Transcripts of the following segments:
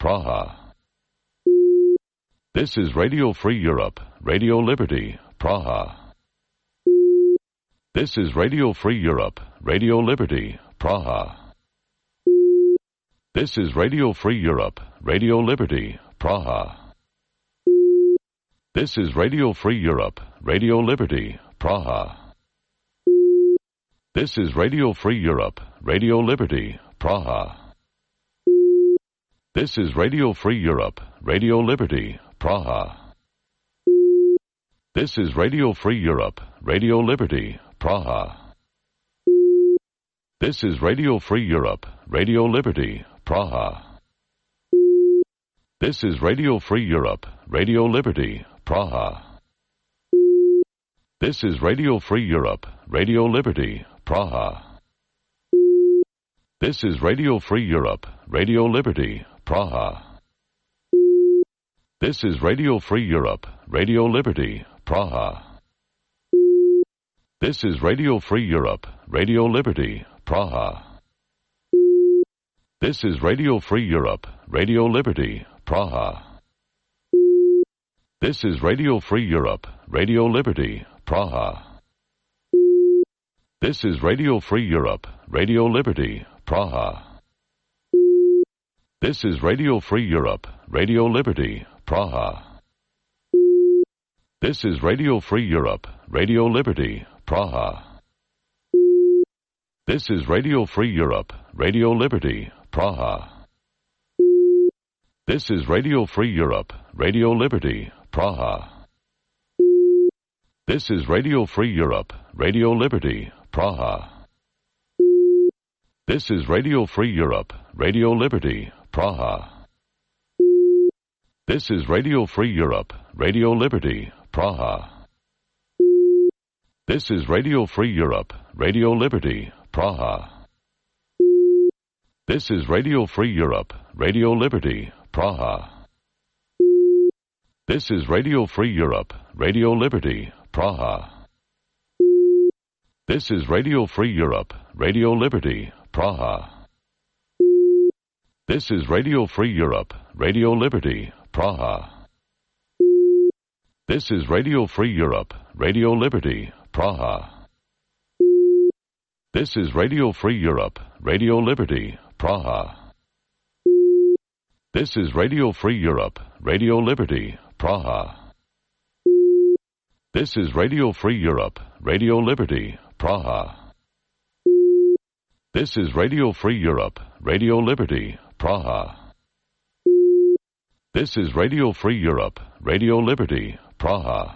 Praha. This is Radio Free Europe, Radio Liberty, Praha. This is Radio Free Europe, Radio Liberty, Praha. This is Radio Free Europe, Radio Liberty, Praha. This is Radio Free Europe, Radio Liberty, Praha. This is Radio Free Europe, Radio Liberty, Praha. This is Radio Free Europe, Radio Liberty, Praha. This is Radio Free Europe, Radio Liberty, Praha. This is Radio Free Europe, Radio Liberty, Praha. This is Radio Free Europe, Radio Liberty, Praha. This is Radio Free Europe, Radio Liberty, Praha. This is Radio Free Europe, Radio Liberty, Praha. This is Radio Free Europe, Radio Liberty, Praha. This is Radio Free Europe, Radio Liberty, Praha. This is Radio Free Europe, Radio Liberty, Praha. This is Radio Free Europe, Radio Liberty, Praha. This is Radio Free Europe, Radio Liberty, Praha. This is Radio Free Europe, Radio Liberty, Praha. This is Radio Free Europe, Radio Liberty, Praha. This is Radio Free Europe, Radio Liberty, Praha. This is Radio Free Europe, Radio Liberty, Praha. This is Radio Free Europe, Radio Liberty, Praha. This is Radio Free Europe, Radio Liberty, Praha. This is Radio Free Europe, Radio Liberty, Praha. This is Radio Free Europe, Radio Liberty, Praha. This is Radio Free Europe, Radio Liberty, Praha. This is Radio Free Europe, Radio Liberty, Praha. This is Radio Free Europe, Radio Liberty, Praha. This is Radio Free Europe, Radio Liberty, Praha. This is Radio Free Europe, Radio Liberty, Praha. This is Radio Free Europe, Radio Liberty, Praha. This is Radio Free Europe, Radio Liberty, Praha. This is Radio Free Europe, Radio Liberty, Praha. This is Radio Free Europe, Radio Liberty, Praha. This is Radio Free Europe, Radio Liberty, Praha.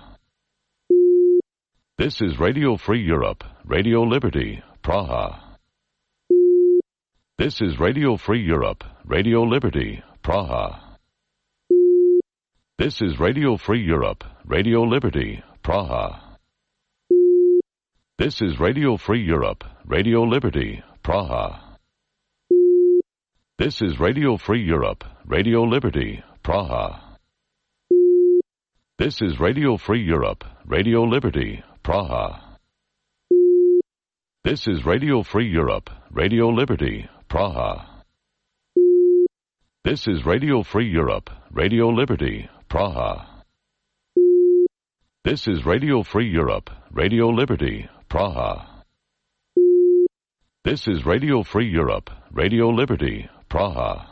This is Radio Free Europe, Radio Liberty, Praha. This is Radio Free Europe, Radio Liberty, Praha. This is Radio Free Europe, Radio Liberty, Praha. This is Radio Free Europe, Radio Liberty, Praha. This is Radio Free Europe, Radio Liberty, Praha. This is Radio Free Europe, Radio Liberty, Praha. This is Radio Free Europe, Radio Liberty, Praha. This is Radio Free Europe, Radio Liberty, Praha. This is Radio Free Europe, Radio Liberty, Praha. This is Radio Free Europe, Radio Liberty, Praha.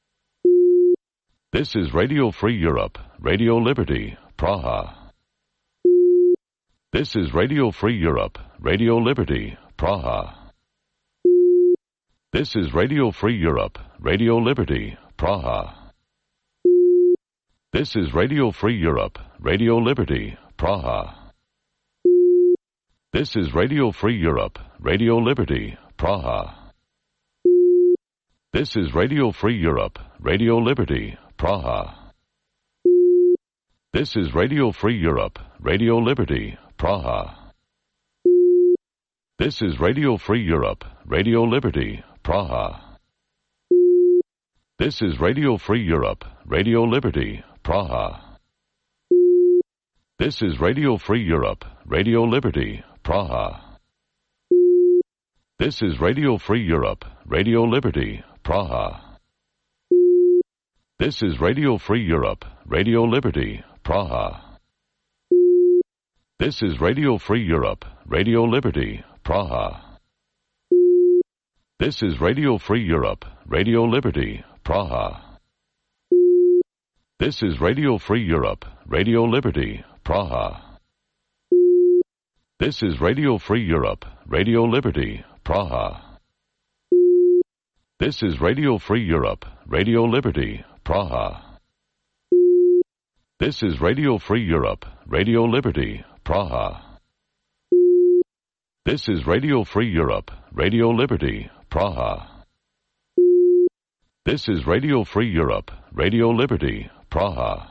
This is Radio Free Europe, Radio Liberty, Praha. This is Radio Free Europe, Radio Liberty, Praha. This is Radio Free Europe, Radio Liberty, Praha. This is Radio Free Europe, Radio Liberty, Praha. This is Radio Free Europe, Radio Liberty, Praha. This is Radio Free Europe, Radio Liberty, Praha. This is Radio Free Europe, Radio Liberty, Praha. This is Radio Free Europe, Radio Liberty, Praha. This is Radio Free Europe, Radio Liberty, Praha. This is Radio Free Europe, Radio Liberty, Praha. This is Radio Free Europe, Radio Liberty, Praha. This is Radio Free Europe, Radio Liberty, Praha. This is Radio Free Europe, Radio Liberty, Praha. This is Radio Free Europe, Radio Liberty, Praha. This is Radio Free Europe, Radio Liberty, Praha. This is Radio Free Europe, Radio Liberty, Praha. This is Radio Free Europe, Radio Liberty, Praha. This is Radio Free Europe, Radio Liberty, Praha. This is Radio Free Europe, Radio Liberty, Praha. This is Radio Free Europe, Radio Liberty, Praha.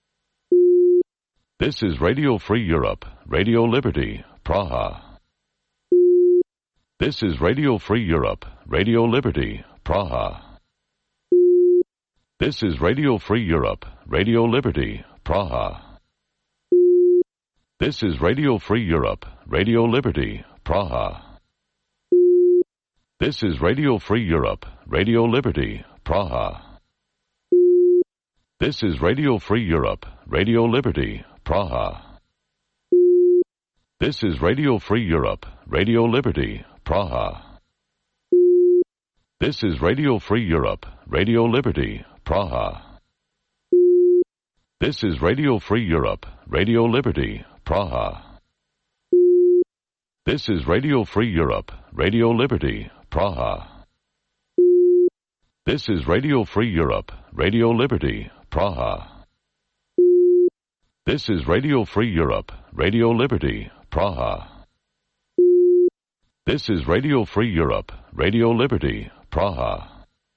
This is Radio Free Europe, Radio Liberty, Praha. This is Radio Free Europe, Radio Liberty, Praha. This is Radio Free Europe, Radio Liberty, Praha. This is Radio Free Europe, Radio Liberty, Praha. This is Radio Free Europe, Radio Liberty, Praha. This is Radio Free Europe, Radio Liberty, Praha. This is Radio Free Europe, Radio Liberty, Praha. This is Radio Free Europe, Radio Liberty, Praha. This is Radio Free Europe, Radio Liberty, Praha. This is Radio Free Europe, Radio Liberty, Praha. This is Radio Free Europe, Radio Liberty, Praha. This is Radio Free Europe, Radio Liberty, Praha. This is Radio Free Europe, Radio Liberty, Praha.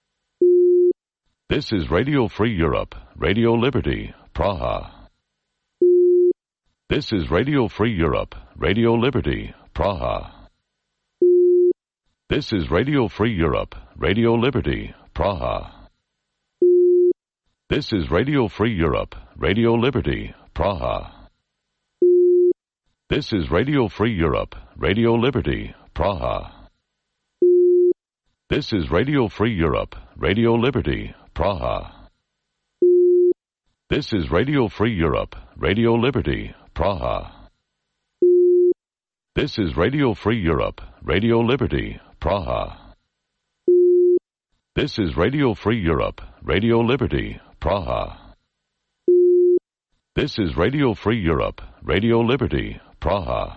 This is Radio Free Europe, Radio Liberty, Praha. This is Radio Free Europe, Radio Liberty, Praha. This is Radio Free Europe, Radio Liberty, Praha. This is Radio Free Europe, Radio Liberty, Praha. This is Radio Free Europe, Radio Liberty, Praha. This is Radio Free Europe, Radio Liberty, Praha. This is Radio Free Europe, Radio Liberty, Praha. This is Radio Free Europe, Radio Liberty, Praha. This is Radio Free Europe, Radio Liberty, Praha. This is Radio Free Europe, Radio Liberty, Praha.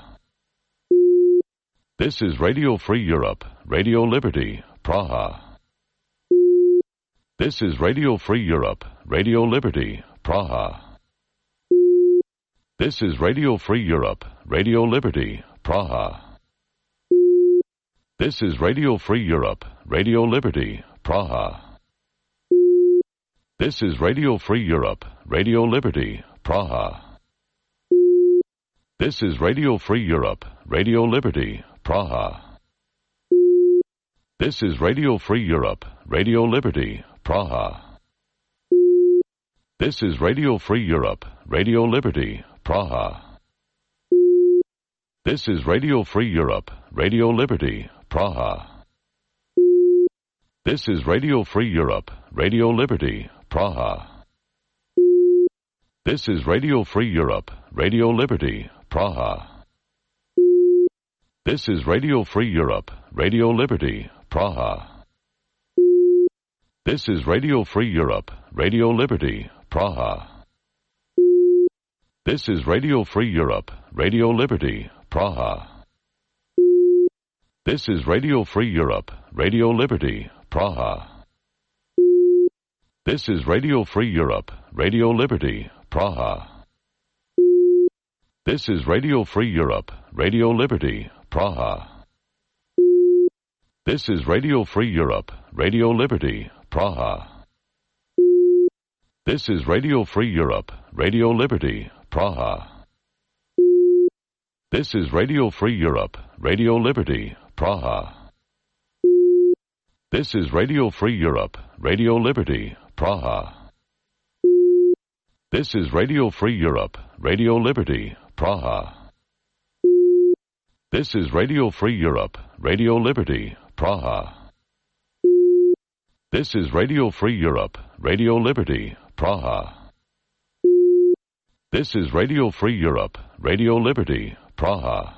This is Radio Free Europe, Radio Liberty, Praha. This is Radio Free Europe, Radio Liberty, Praha. This is Radio Free Europe, Radio Liberty, Praha. This is Radio Free Europe, Radio Liberty, Praha. This is Radio Free Europe, Radio Liberty, Praha. This is Radio Free Europe, Radio Liberty, Praha. This is Radio Free Europe, Radio Liberty, Praha. This is Radio Free Europe, Radio Liberty, Praha. This is Radio Free Europe, Radio Liberty, Praha. This is Radio Free Europe, Radio Liberty, Praha. This is Radio Free Europe, Radio Liberty, Praha. This is Radio Free Europe, Radio Liberty, Praha. This is Radio Free Europe, Radio Liberty, Praha. This is Radio Free Europe, Radio Liberty, Praha. This is Radio Free Europe, Radio Liberty, Praha. This is Radio Free Europe, Radio Liberty, Praha. This is Radio Free Europe, Radio Liberty, Praha. This is Radio Free Europe, Radio Liberty, Praha. This is Radio Free Europe, Radio Liberty, Praha. This is Radio Free Europe, Radio Liberty, Praha. This is Radio Free Europe, Radio Liberty, Praha. This is Radio Free Europe, Radio Liberty, Praha. This is Radio Free Europe, Radio Liberty, Praha. This is Radio Free Europe, Radio Liberty, Praha. This is Radio Free Europe, Radio Liberty, Praha.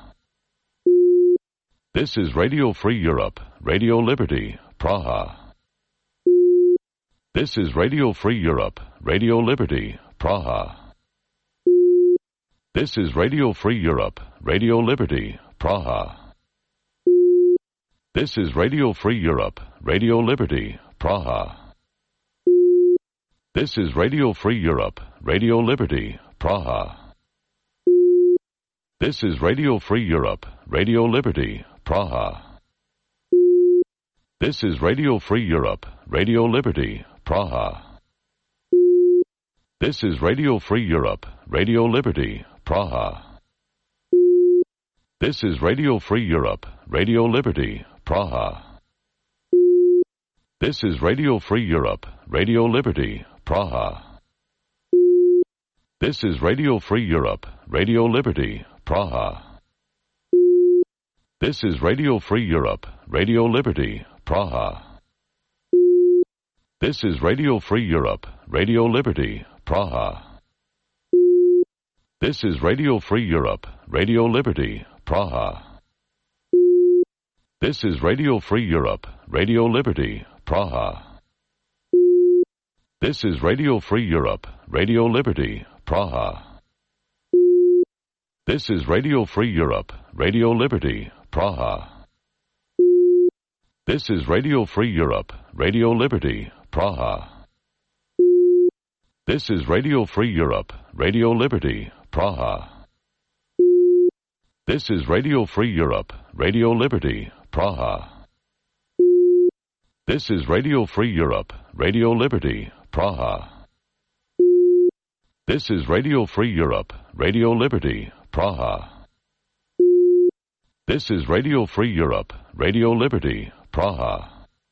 This is Radio Free Europe, Radio Liberty, Praha. This is Radio Free Europe, Radio Liberty, Praha. This is Radio Free Europe, Radio Liberty, Praha. This is Radio Free Europe, Radio Liberty, Praha. This is Radio Free Europe, Radio Liberty, Praha. This is Radio Free Europe, Radio Liberty, Praha. This is Radio Free Europe, Radio Liberty, Praha. This is Radio Free Europe, Radio Liberty, Praha. This is Radio Free Europe, Radio Liberty, Praha. This is Radio Free Europe, Radio Liberty, Praha. This is Radio Free Europe, Radio Liberty, Praha. This is Radio Free Europe, Radio Liberty, Praha. This is Radio Free Europe, Radio Liberty, Praha. This is Radio Free Europe, Radio Liberty, Praha. This is Radio Free Europe, Radio Liberty, Praha. This is Radio Free Europe, Radio Liberty, Praha. This is Radio Free Europe, Radio Liberty, Praha. This is Radio Free Europe, Radio Liberty, Praha. This is Radio Free Europe, Radio Liberty, Praha. This is Radio Free Europe, Radio Liberty, Praha. This is Radio Free Europe, Radio Liberty, Praha. This is Radio Free Europe, Radio Liberty, Praha. This is Radio Free Europe, Radio Liberty, Praha.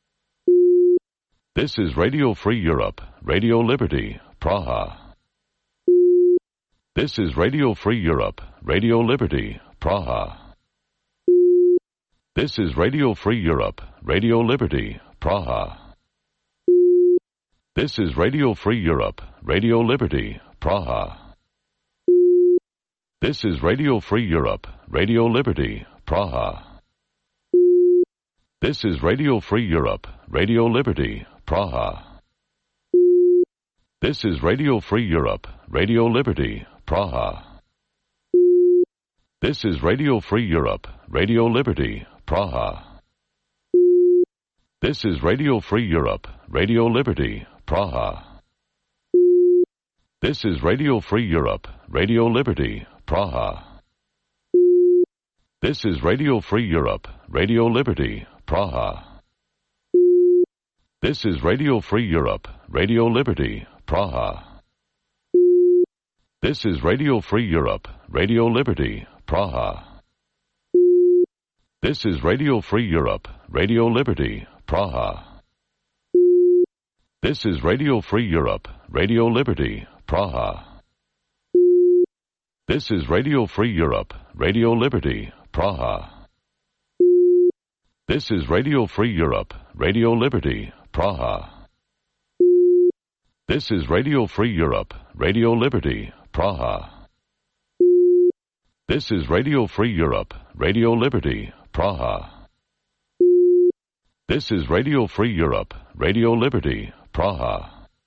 This is Radio Free Europe, Radio Liberty, Praha. This is Radio Free Europe, Radio Liberty, Praha. This is Radio Free Europe, Radio Liberty, Praha. This is Radio Free Europe, Radio Liberty, Praha. This is Radio Free Europe, Radio Liberty, Praha. This is Radio Free Europe, Radio Liberty, Praha. This is Radio Free Europe, Radio Liberty, Praha. This is Radio Free Europe, Radio Liberty, Praha. This is Radio Free Europe, Radio Liberty, Praha. This is Radio Free Europe, Radio Liberty, Praha. This is Radio Free Europe, Radio Liberty, Praha. This is Radio Free Europe, Radio Liberty, Praha. This is Radio Free Europe, Radio Liberty, Praha. This is Radio Free Europe, Radio Liberty, Praha. This is Radio Free Europe, Radio Liberty, Praha. This is Radio Free Europe, Radio Liberty, Praha. This is Radio Free Europe, Radio Liberty, Praha. This is Radio Free Europe, Radio Liberty, Praha. This is Radio Free Europe, Radio Liberty, Praha. This is Radio Free Europe, Radio Liberty, Praha.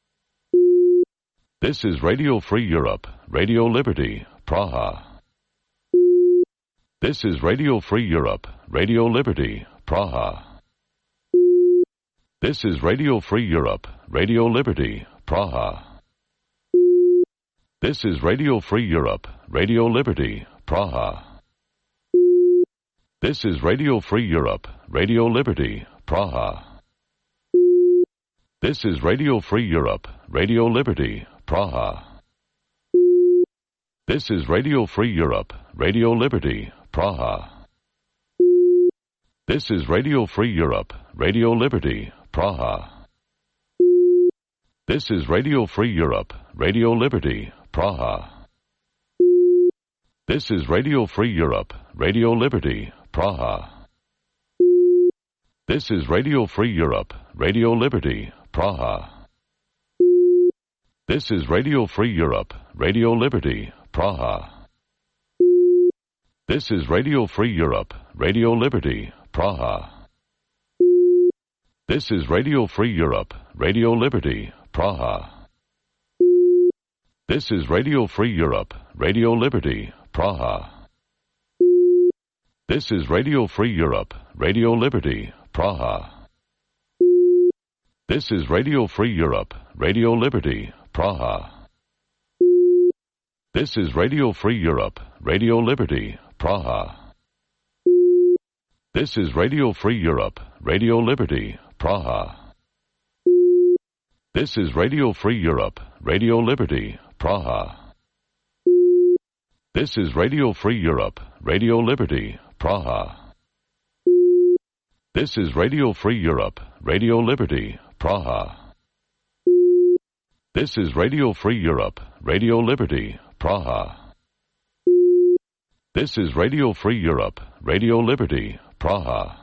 This is Radio Free Europe, Radio Liberty, Praha. This is Radio Free Europe, Radio Liberty, Praha. This is Radio Free Europe, Radio Liberty, Praha. This is Radio Free Europe, Radio Liberty, Praha. This is Radio Free Europe, Radio Liberty, Praha. This is Radio Free Europe, Radio Liberty, Praha. This is Radio Free Europe, Radio Liberty, Praha. This is Radio Free Europe, Radio Liberty, Praha. This is Radio Free Europe, Radio Liberty, Praha. This is Radio Free Europe, Radio Liberty, Praha. This is Radio Free Europe, Radio Liberty, Praha. This is Radio Free Europe, Radio Liberty, Praha. This is Radio Free Europe, Radio Liberty, Praha. This is Radio Free Europe, Radio Liberty, Praha. This is Radio Free Europe, Radio Liberty, Praha. This is Radio Free Europe, Radio Liberty, Praha. This is Radio Free Europe, Radio Liberty, Praha. This is Radio Free Europe, Radio Liberty, Praha. This is Radio Free Europe, Radio Liberty, Praha. This is Radio Free Europe, Radio Liberty, Praha. This is Radio Free Europe, Radio Liberty, Praha. This is Radio Free Europe, Radio Liberty, Praha. This is Radio Free Europe, Radio Liberty, Praha. This is Radio Free Europe, Radio Liberty, Praha.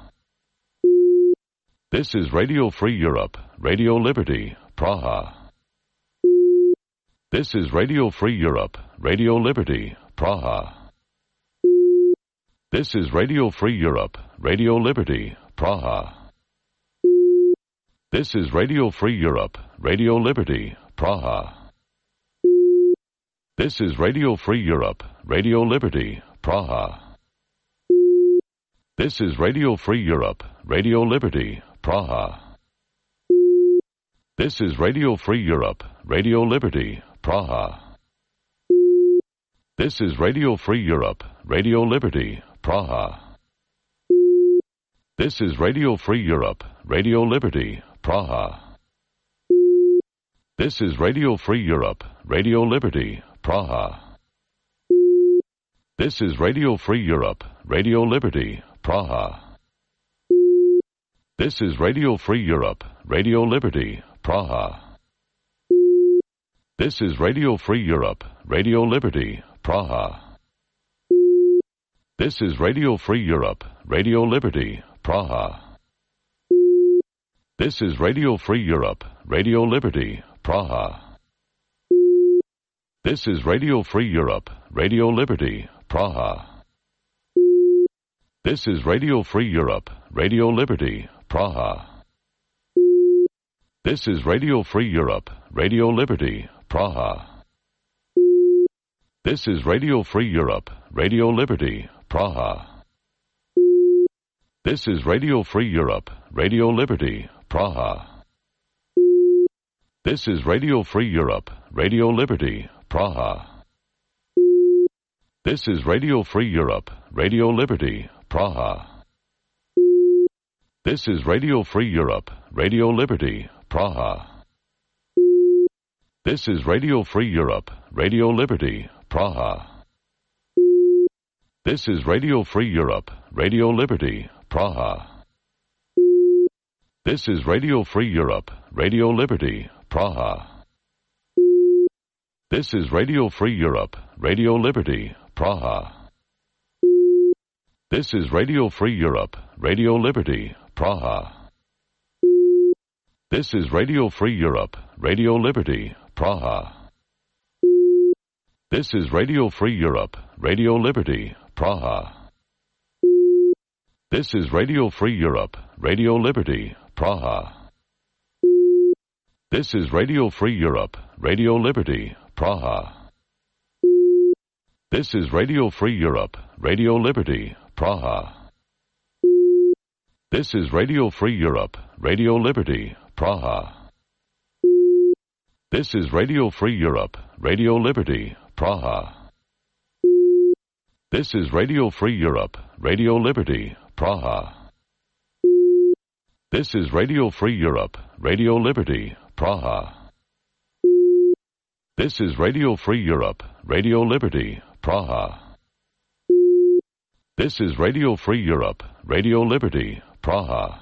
This is Radio Free Europe, Radio Liberty, Praha. This is Radio Free Europe, Radio Liberty, Praha. This is Radio Free Europe, Radio Liberty, Praha. This is Radio Free Europe, Radio Liberty, Praha. This is Radio Free Europe, Radio Liberty, Praha. This is Radio Free Europe, Radio Liberty, Praha. This is Radio Free Europe, Radio Liberty, Praha. This is Radio Free Europe, Radio Liberty, Praha. This is Radio Free Europe, Radio Liberty, Praha. This is Radio Free Europe, Radio Liberty, Praha. This is Radio Free Europe, Radio Liberty, Praha. This is Radio Free Europe, Radio Liberty, Praha. This is Radio Free Europe, Radio Liberty, Praha. This is Radio Free Europe, Radio Liberty, Praha. This is Radio Free Europe, Radio Liberty, Praha. This is Radio Free Europe, Radio Liberty, Praha. This is Radio Free Europe, Radio Liberty, Praha. This is Radio Free Europe, Radio Liberty, Praha. This is Radio Free Europe, Radio Liberty, Praha. This is Radio Free Europe, Radio Liberty, Praha. This is Radio Free Europe, Radio Liberty, Praha. This is Radio Free Europe, Radio Liberty, Praha. This is Radio Free Europe, Radio Liberty, Praha. This is Radio Free Europe, Radio Liberty, Praha. This is Radio Free Europe, Radio Liberty, Praha. This is Radio Free Europe, Radio Liberty, Praha. This is Radio Free Europe, Radio Liberty, Praha. This is Radio Free Europe, Radio Liberty, Praha. This is Radio Free Europe, Radio Liberty, Praha. This is Radio Free Europe, Radio Liberty, Praha. This is Radio Free Europe, Radio Liberty, Praha. This is Radio Free Europe, Radio Liberty, Praha. This is Radio Free Europe, Radio Liberty, Praha. This is Radio Free Europe, Radio Liberty, Praha. This is Radio Free Europe, Radio Liberty, Praha. This is Radio Free Europe, Radio Liberty, Praha. This is Radio Free Europe, Radio Liberty, Praha. This is Radio Free Europe, Radio Liberty, Praha. This is Radio Free Europe, Radio Liberty, Praha.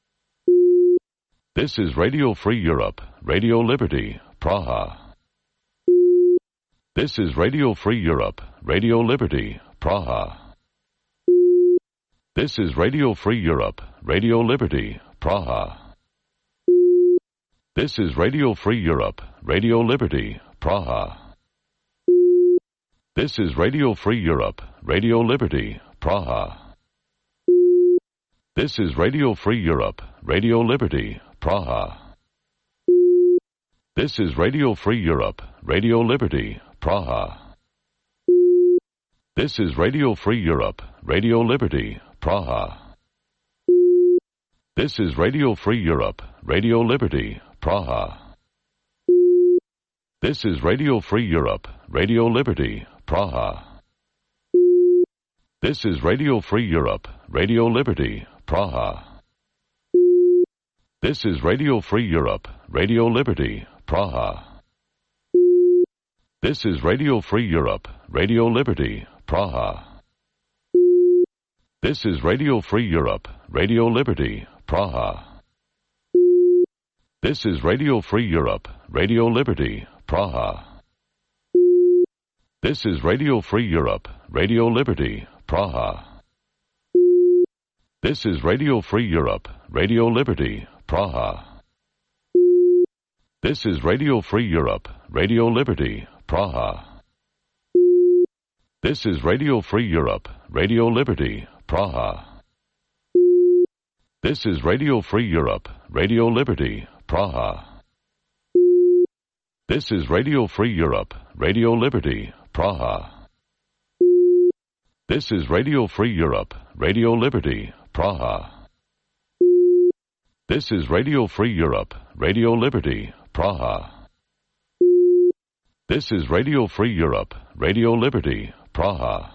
This is Radio Free Europe, Radio Liberty, Praha. This is Radio Free Europe, Radio Liberty, Praha. This is Radio Free Europe, Radio Liberty, Praha. This is Radio Free Europe, Radio Liberty, Praha. This is Radio Free Europe, Radio Liberty, Praha. This is Radio Free Europe, Radio Liberty, Praha. This is Radio Free Europe, Radio Liberty, Praha. This is Radio Free Europe, Radio Liberty, Praha. This is Radio Free Europe, Radio Liberty, Praha. This is Radio Free Europe, Radio Liberty, Praha. This is Radio Free Europe, Radio Liberty, Praha. This is Radio Free Europe, Radio Liberty, Praha. This is Radio Free Europe, Radio Liberty, Praha. This is Radio Free Europe, Radio Liberty, Praha. This is Radio Free Europe, Radio Liberty, Praha. This is Radio Free Europe, Radio Liberty, Praha. This is Radio Free Europe, Radio Liberty, Praha. This is Radio Free Europe, Radio Liberty, Praha. This is Radio Free Europe, Radio Liberty, Praha. This is Radio Free Europe, Radio Liberty, Praha. This is Radio Free Europe, Radio Liberty, Praha. This is Radio Free Europe, Radio Liberty, Praha. This is Radio Free Europe, Radio Liberty, Praha. This is Radio Free Europe, Radio Liberty, Praha.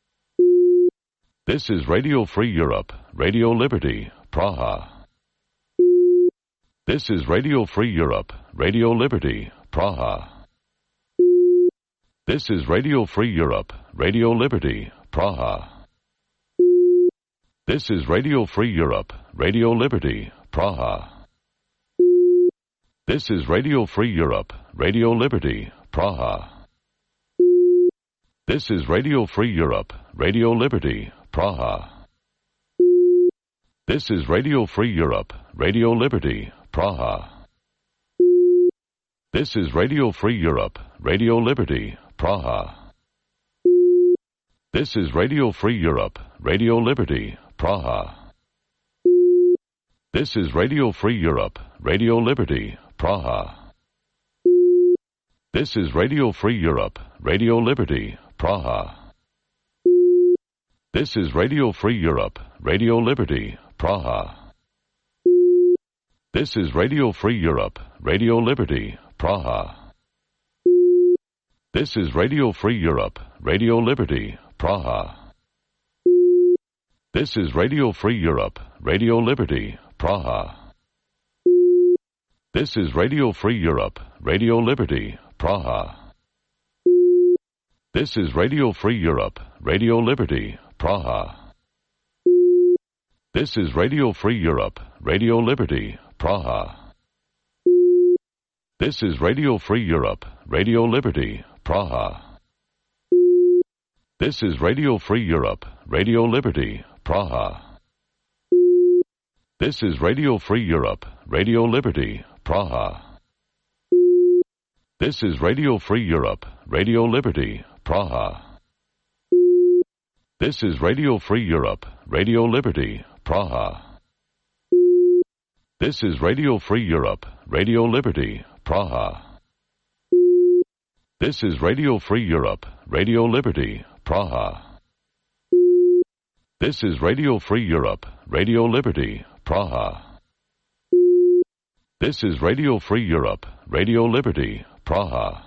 This is Radio Free Europe, Radio Liberty, Praha. This is Radio Free Europe, Radio Liberty, Praha. This is Radio Free Europe, Radio Liberty, Praha. This is Radio Free Europe, Radio Liberty, Praha. This is Radio Free Europe, Radio Liberty, Praha. This is Radio Free Europe, Radio Liberty, Praha. This is Radio Free Europe, Radio Liberty, Praha. This is Radio Free Europe, Radio Liberty, Praha. This is Radio Free Europe, Radio Liberty, Praha. This is Radio Free Europe, Radio Liberty, Praha. This is Radio Free Europe, Radio Liberty, Praha. This is Radio Free Europe, Radio Liberty, Praha. This is Radio Free Europe, Radio Liberty, Praha. This is Radio Free Europe, Radio Liberty, Praha. This is Radio Free Europe, Radio Liberty, Praha. This is Radio Free Europe, Radio Liberty, Praha. This is Radio Free Europe, Radio Liberty, Praha. This is Radio Free Europe, Radio Liberty, Praha. This is Radio Free Europe, Radio Liberty, Praha. This is Radio Free Europe, Radio Liberty, Praha. This is Radio Free Europe, Radio Liberty, Praha. This is Radio Free Europe, Radio Liberty, Praha. This is Radio Free Europe, Radio Liberty, Praha. This is Radio Free Europe, Radio Liberty, Praha. This is Radio Free Europe, Radio Liberty, Praha. This is Radio Free Europe, Radio Liberty, Praha. This is Radio Free Europe, Radio Liberty, Praha.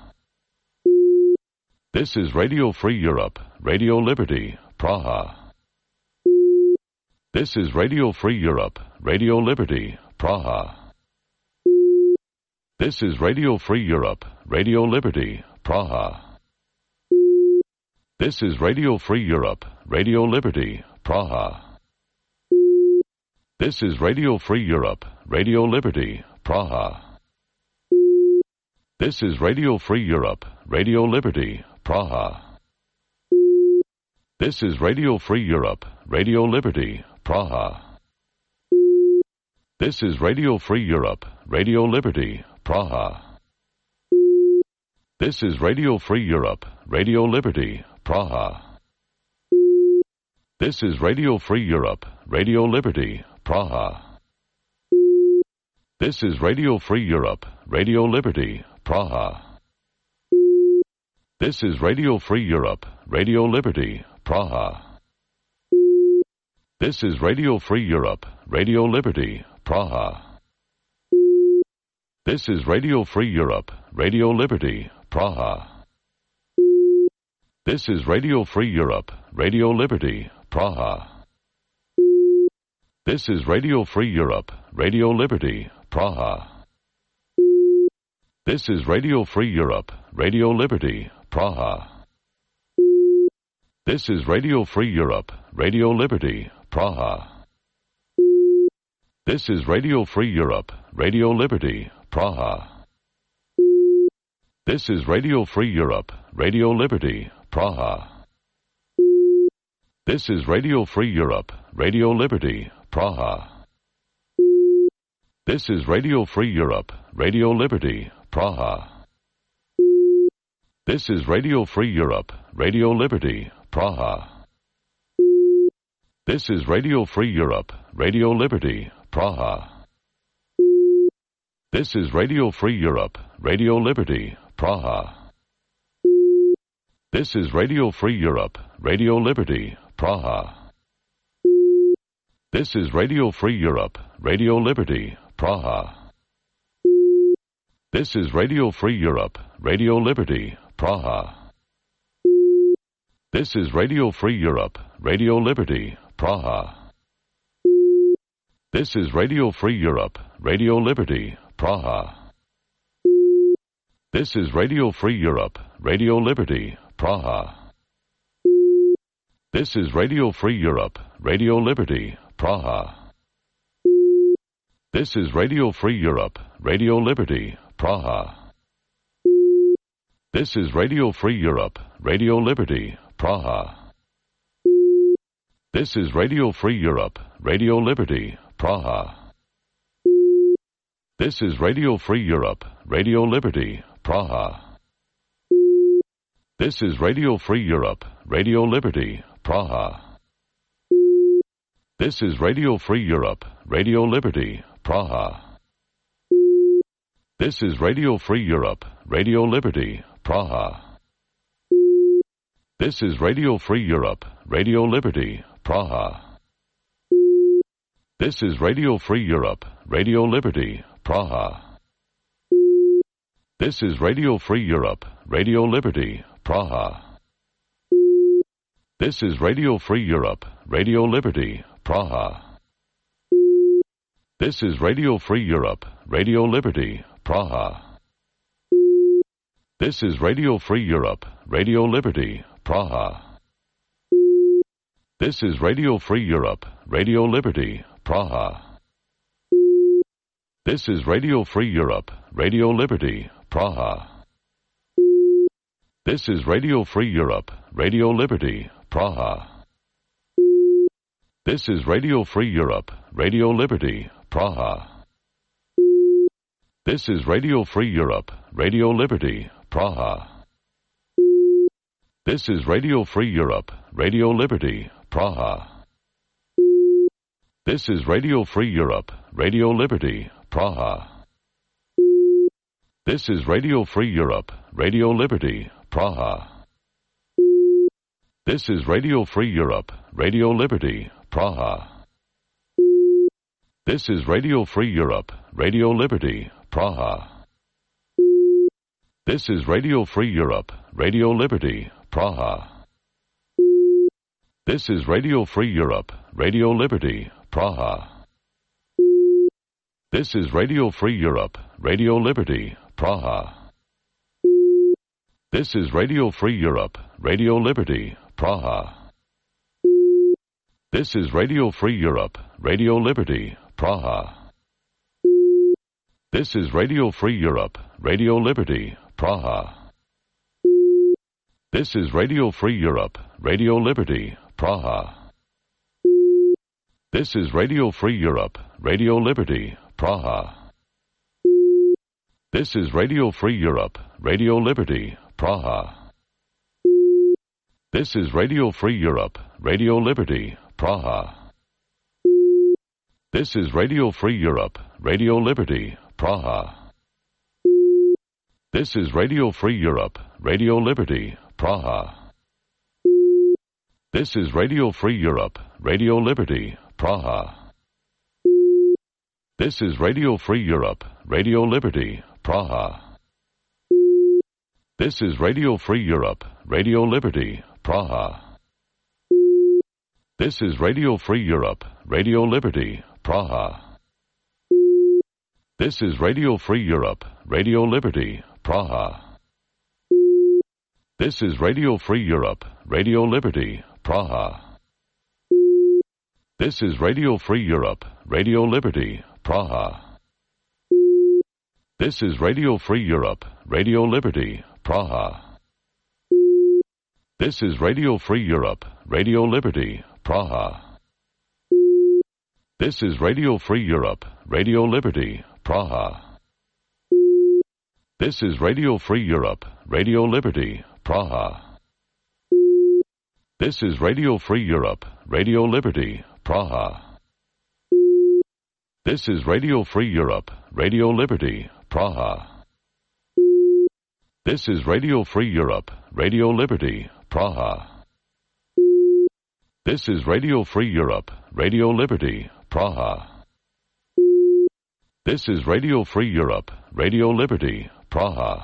This is Radio Free Europe, Radio Liberty, Praha. This is Radio Free Europe, Radio Liberty, Praha. This is Radio Free Europe, Radio Liberty, Praha. This is Radio Free Europe, Radio Liberty, Praha. This is Radio Free Europe, Radio Liberty, Praha. This is Radio Free Europe, Radio Liberty, Praha. This is Radio Free Europe, Radio Liberty, Praha. This is Radio Free Europe, Radio Liberty, Praha. This is Radio Free Europe, Radio Liberty, Praha. This is Radio Free Europe, Radio Liberty, Praha. This is Radio Free Europe, Radio Liberty, Praha. This is Radio Free Europe, Radio Liberty, Praha. This is Radio Free Europe, Radio Liberty, Praha. This is Radio Free Europe, Radio Liberty, Praha. This is Radio Free Europe, Radio Liberty, Praha. This is Radio Free Europe, Radio Liberty, Praha. This is Radio Free Europe, Radio Liberty, Praha. This is Radio Free Europe, Radio Liberty, Praha. This is Radio Free Europe, Radio Liberty, Praha. This is Radio Free Europe, Radio Liberty, Praha. This is Radio Free Europe, Radio Liberty, Praha. This is Radio Free Europe, Radio Liberty, Praha. This is Radio Free Europe, Radio Liberty, Praha. This is Radio Free Europe, Radio Liberty, Praha. This is Radio Free Europe, Radio Liberty, Praha. This is Radio Free Europe, Radio Liberty, Praha. This is Radio Free Europe, Radio Liberty, Praha. This is Radio Free Europe, Radio Liberty, Praha. This is Radio Free Europe, Radio Liberty, Praha. This is Radio Free Europe, Radio Liberty, Praha. This is Radio Free Europe, Radio Liberty, Praha. This is Radio Free Europe, Radio Liberty, Praha. This is Radio Free Europe, Radio Liberty, Praha. This is Radio Free Europe, Radio Liberty, Praha. This is Radio Free Europe, Radio Liberty, Praha. This is Radio Free Europe, Radio Liberty, Praha. This is Radio Free Europe, Radio Liberty, Praha. This is Radio Free Europe, Radio Liberty, Praha. This is Radio Free Europe, Radio Liberty, Praha. This is Radio Free Europe, Radio Liberty, Praha. This is Radio Free Europe, Radio Liberty, Praha. This is Radio Free Europe, Radio Liberty, Praha. This is Radio Free Europe, Radio Liberty, Praha. This is Radio Free Europe, Radio Liberty, Praha. This is Radio Free Europe, Radio Liberty, Praha. This is Radio Free Europe, Radio Liberty, Praha. This is Radio Free Europe, Radio Liberty, Praha. This is Radio Free Europe, Radio Liberty, Praha. This is Radio Free Europe, Radio Liberty, Praha. This is Radio Free Europe, Radio Liberty, Praha. This is Radio Free Europe, Radio Liberty, Praha. This is Radio Free Europe, Radio Liberty, Praha. This is Radio Free Europe, Radio Liberty, Praha. This is Radio Free Europe, Radio Liberty, Praha. This is Radio Free Europe, Radio Liberty, Praha. This is Radio Free Europe, Radio Liberty, Praha. This is Radio Free Europe, Radio Liberty, Praha. This is Radio Free Europe, Radio Liberty, Praha. This is Radio Free Europe, Radio Liberty, Praha. This is Radio Free Europe, Radio Liberty, Praha. This is Radio Free Europe, Radio Liberty, Praha. This is Radio Free Europe, Radio Liberty, Praha. This is Radio Free Europe, Radio Liberty, Praha. This is Radio Free Europe, Radio Liberty, Praha. This is Radio Free Europe, Radio Liberty, Praha. This is Radio Free Europe, Radio Liberty, Praha. This is Radio Free Europe, Radio Liberty, Praha. This is Radio Free Europe, Radio Liberty, Praha. This is Radio Free Europe, Radio Liberty, Praha. This is Radio Free Europe, Radio Liberty, Praha. This is Radio Free Europe, Radio Liberty, Praha. This is Radio Free Europe, Radio Liberty, Praha. This is Radio Free Europe, Radio Liberty, Praha. This is Radio Free Europe, Radio Liberty, Praha. This is Radio Free Europe, Radio Liberty, Praha. This is Radio Free Europe, Radio Liberty, Praha. This is Radio Free Europe, Radio Liberty, Praha. This is Radio Free Europe, Radio Liberty, Praha. This is Radio Free Europe, Radio Liberty, Praha. This is Radio Free Europe, Radio Liberty, Praha. This is Radio Free Europe, Radio Liberty, Praha. This is Radio Free Europe, Radio Liberty, Praha. This is Radio Free Europe, Radio Liberty, Praha.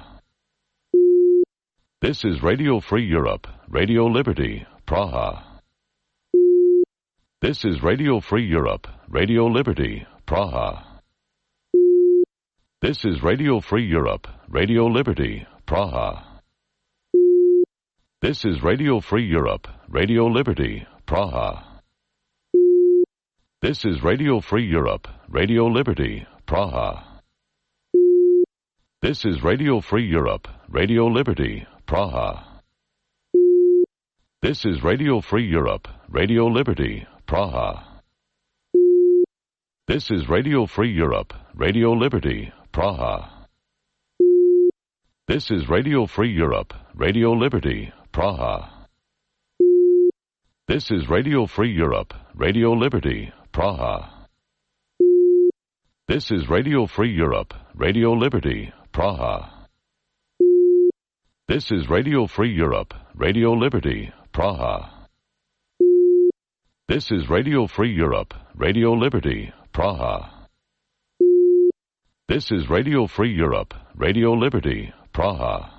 This is Radio Free Europe, Radio Liberty, Praha. This is Radio Free Europe, Radio Liberty, Praha. This is Radio Free Europe, Radio Liberty, Praha. This is Radio Free Europe, Radio Liberty, Praha. This is Radio Free Europe, Radio Liberty, Praha. This is Radio Free Europe, Radio Liberty, Praha. This is Radio Free Europe, Radio Liberty, Praha. This is Radio Free Europe, Radio Liberty, Praha. This is Radio Free Europe, Radio Liberty, Praha. This is Radio Free Europe, Radio Liberty, Praha. This is Radio Free Europe, Radio Liberty, Praha. This is Radio Free Europe, Radio Liberty, Praha. This is Radio Free Europe, Radio Liberty, Praha. This is Radio Free Europe, Radio Liberty, Praha.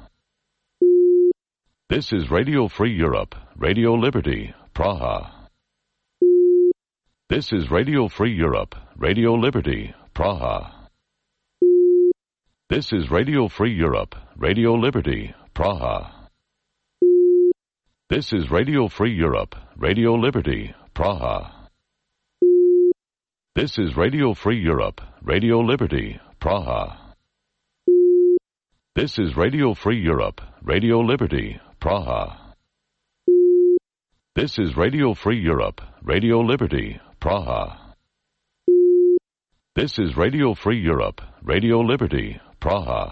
This is Radio Free Europe, Radio Liberty, Praha. This is Radio Free Europe, Radio Liberty, Praha. This is Radio Free Europe, Radio Liberty, Praha. This is Radio Free Europe, Radio Liberty, Praha. This is Radio Free Europe, Radio Liberty, Praha. This is Radio Free Europe, Radio Liberty, Praha. This is Radio Free Europe, Radio Liberty, Praha. This is Radio Free Europe, Radio Liberty, Praha.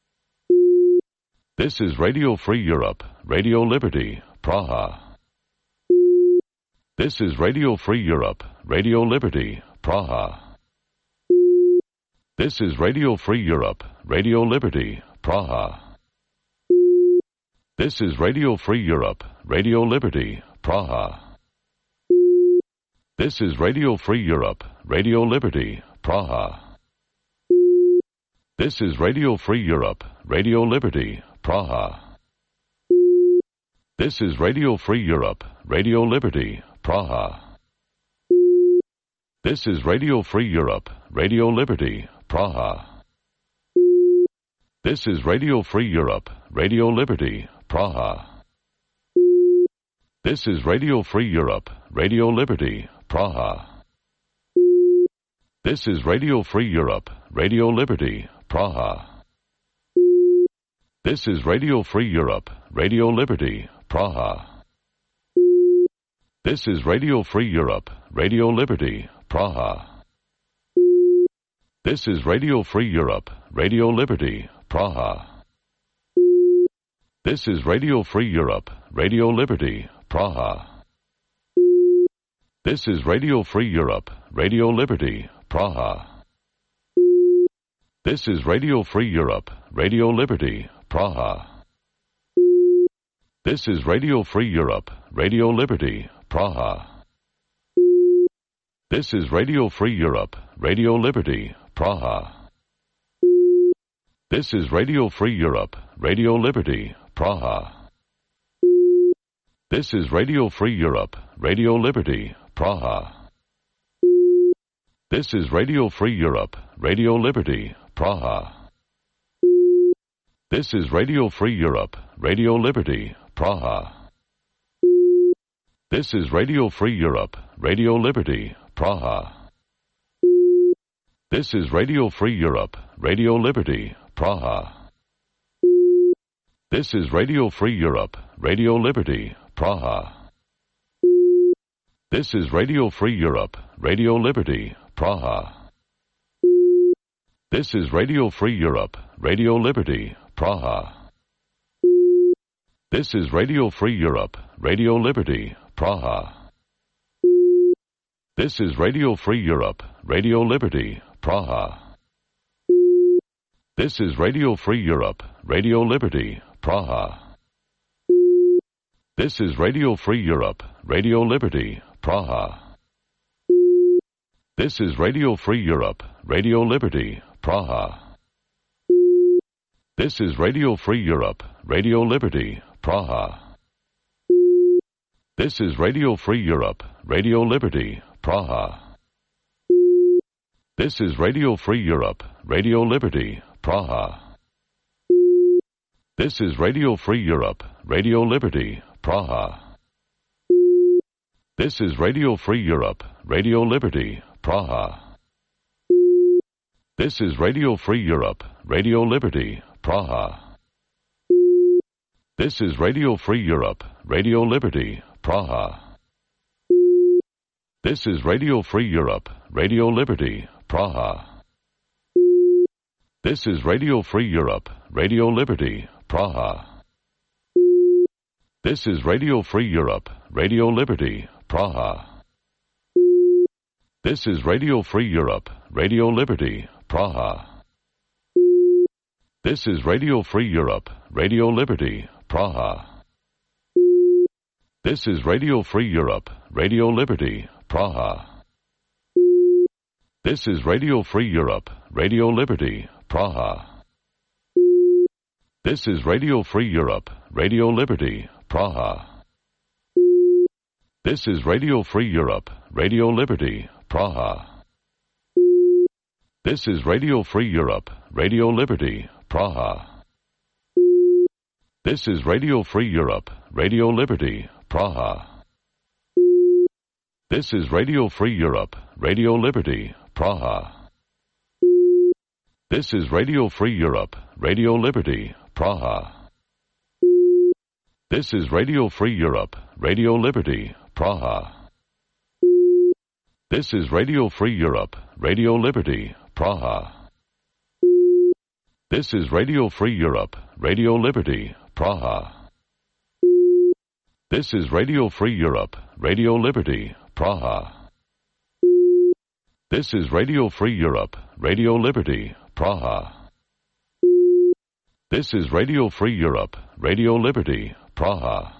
This is Radio Free Europe, Radio Liberty, Praha. This is Radio Free Europe, Radio Liberty, Praha. This is Radio Free Europe, Radio Liberty, Praha. This is Radio Free Europe, Radio Liberty, Praha. This is Radio Free Europe, Radio Liberty, Praha. This is Radio Free Europe, Radio Liberty, Praha. This is Radio Free Europe, Radio Liberty, Praha. This is Radio Free Europe, Radio Liberty, Praha. This is Radio Free Europe, Radio Liberty, Praha. This is Radio Free Europe, Radio Liberty, Praha. This is Radio Free Europe, Radio Liberty, Praha. This is Radio Free Europe, Radio Liberty, Praha. This is Radio Free Europe, Radio Liberty, Praha. This is Radio Free Europe, Radio Liberty, Praha. This is Radio Free Europe, Radio Liberty, Praha. This is Radio Free Europe, Radio Liberty, Praha. This is Radio Free Europe, Radio Liberty, Praha. This is Radio Free Europe, Radio Liberty, Praha. This is Radio Free Europe, Radio Liberty, Praha. This is Radio Free Europe, Radio Liberty, Praha. This is Radio Free Europe, Radio Liberty, Praha. This is Radio Free Europe, Radio Liberty, Praha. This is Radio Free Europe, Radio Liberty, Praha. This is Radio Free Europe, Radio Liberty, Praha. This is Radio Free Europe, Radio Liberty, Praha. This is Radio Free Europe, Radio Liberty, Praha. This is Radio Free Europe, Radio Liberty, Praha. This is Radio Free Europe, Radio Liberty, Praha. This is Radio Free Europe, Radio Liberty, Praha. This is Radio Free Europe, Radio Liberty, Praha. This is Radio Free Europe, Radio Liberty, Praha. This is Radio Free Europe, Radio Liberty, Praha. This is Radio Free Europe, Radio Liberty, Praha. This is Radio Free Europe, Radio Liberty, Praha. This is Radio Free Europe, Radio Liberty, Praha. This is Radio Free Europe, Radio Liberty, Praha. This is Radio Free Europe, Radio Liberty, Praha. This is Radio Free Europe, Radio Liberty, Praha. This is Radio Free Europe, Radio Liberty, Praha. This is Radio Free Europe, Radio Liberty, Praha. This is Radio Free Europe, Radio Liberty, Praha. This is Radio Free Europe, Radio Liberty, Praha. This is Radio Free Europe, Radio Liberty, Praha. This is Radio Free Europe, Radio Liberty, Praha. This is Radio Free Europe, Radio Liberty, Praha. This is Radio Free Europe, Radio Liberty, Praha. This is Radio Free Europe, Radio Liberty, Praha. This is Radio Free Europe, Radio Liberty, Praha. This is Radio Free Europe, Radio Liberty, Praha. This is Radio Free Europe, Radio Liberty, Praha. This is Radio Free Europe, Radio Liberty, Praha. This is Radio Free Europe, Radio Liberty, Praha. This is Radio Free Europe, Radio Liberty, Praha. This is Radio Free Europe, Radio Liberty, Praha. This is Radio Free Europe, Radio Liberty, Praha. This is Radio Free Europe, Radio Liberty, Praha. This is Radio Free Europe, Radio Liberty, Praha. This is Radio Free Europe, Radio Liberty, Praha. This is Radio Free Europe, Radio Liberty, Praha.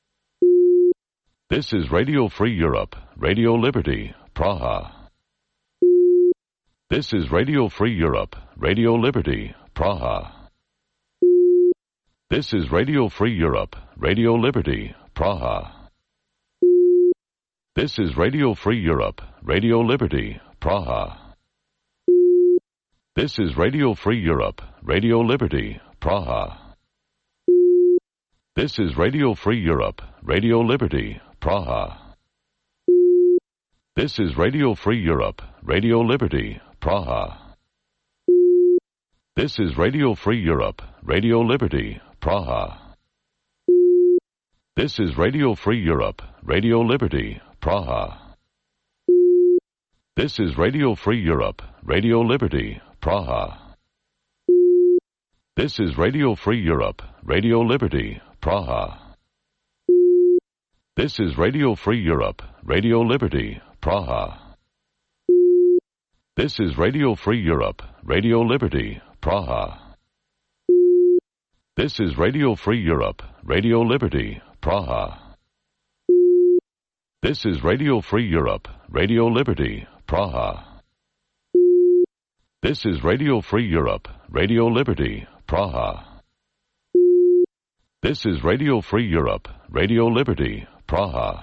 This is Radio Free Europe, Radio Liberty, Praha. This is Radio Free Europe, Radio Liberty, Praha. This is Radio Free Europe, Radio Liberty, Praha. This is Radio Free Europe, Radio Liberty, Praha. This is Radio Free Europe, Radio Liberty, Praha. This is Radio Free Europe, Radio Liberty, Praha. This is Radio Free Europe, Radio Liberty, Praha. This is Radio Free Europe, Radio Liberty, Praha. This is Radio Free Europe, Radio Liberty, Praha. This is Radio Free Europe, Radio Liberty, Praha. This is Radio Free Europe, Radio Liberty, Praha. This is Radio Free Europe, Radio Liberty, Praha. This is Radio Free Europe, Radio Liberty, Praha. This is Radio Free Europe, Radio Liberty, Praha. This is Radio Free Europe, Radio Liberty, Praha. This is Radio Free Europe, Radio Liberty, Praha. This is Radio Free Europe, Radio Liberty, Praha.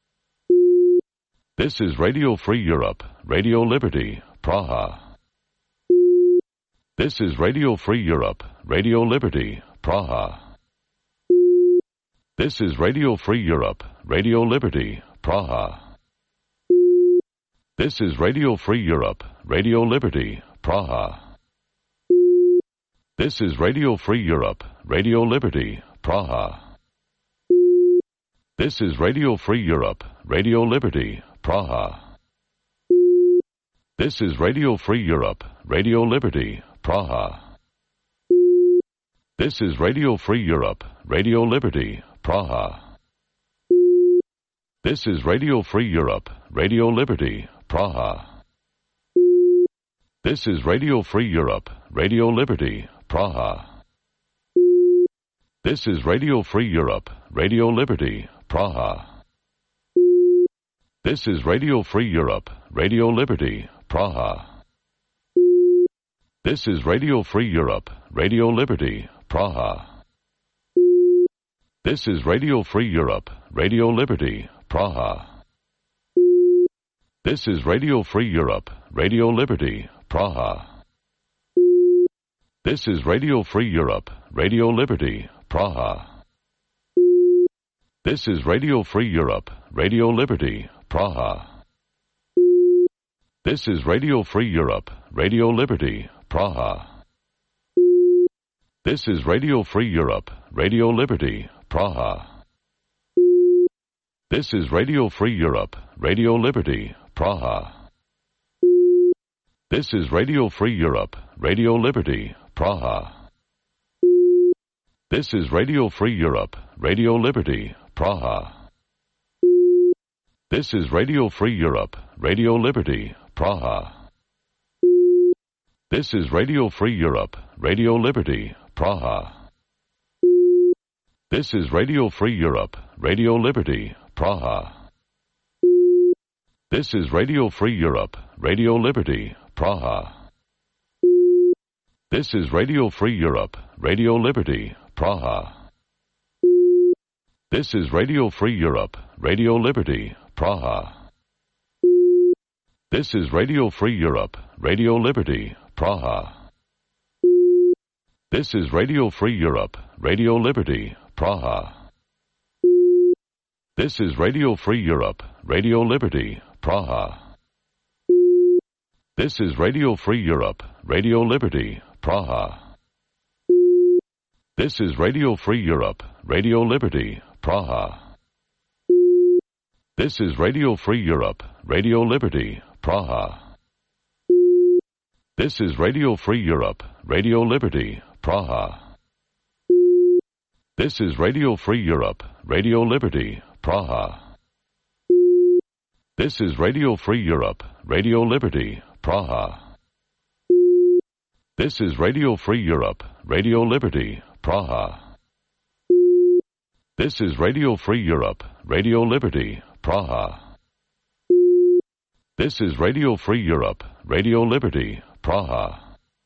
This is Radio Free Europe, Radio Liberty, Praha. This is Radio Free Europe, Radio Liberty, Praha. This is Radio Free Europe, Radio Liberty, Praha. This is Radio Free Europe, Radio Liberty, Praha. This is Radio Free Europe, Radio Liberty, Praha. This is Radio Free Europe, Radio Liberty, Praha. This is Radio Free Europe, Radio Liberty, Praha. This is Radio Free Europe, Radio Liberty, Praha. This is Radio Free Europe, Radio Liberty, Praha. This is Radio Free Europe, Radio Liberty, Praha. This is Radio Free Europe, Radio Liberty, Praha. This is Radio Free Europe, Radio Liberty, Praha. This is Radio Free Europe, Radio Liberty, Praha. This is Radio Free Europe, Radio Liberty, Praha. This is Radio Free Europe, Radio Liberty, Praha. This is Radio Free Europe, Radio Liberty, Praha. This is Radio Free Europe, Radio Liberty, Praha. This is Radio Free Europe, Radio Liberty, Praha. This is Radio Free Europe, Radio Liberty, Praha. This is Radio Free Europe, Radio Liberty, Praha. This is Radio Free Europe, Radio Liberty, Praha. This is Radio Free Europe, Radio Liberty, Praha. This is Radio Free Europe, Radio Liberty, Praha. This is Radio Free Europe, Radio Liberty, Praha. This is Radio Free Europe, Radio Liberty, Praha. This is Radio Free Europe, Radio Liberty, Praha. This is Radio Free Europe, Radio Liberty, Praha. This is Radio Free Europe, Radio Liberty, Praha. This is Radio Free Europe, Radio Liberty, Praha. This is Radio Free Europe, Radio Liberty, Praha. This is Radio Free Europe, Radio Liberty, Praha. This is Radio Free Europe, Radio Liberty, Praha. This is Radio Free Europe, Radio Liberty, Praha. This is Radio Free Europe, Radio Liberty, Praha. This is Radio Free Europe, Radio Liberty, Praha. This is Radio Free Europe, Radio Liberty, Praha. This is Radio Free Europe, Radio Liberty, Praha. This is Radio Free Europe, Radio Liberty, Praha. This is Radio Free Europe, Radio Liberty, Praha. This is Radio Free Europe, Radio Liberty, Praha.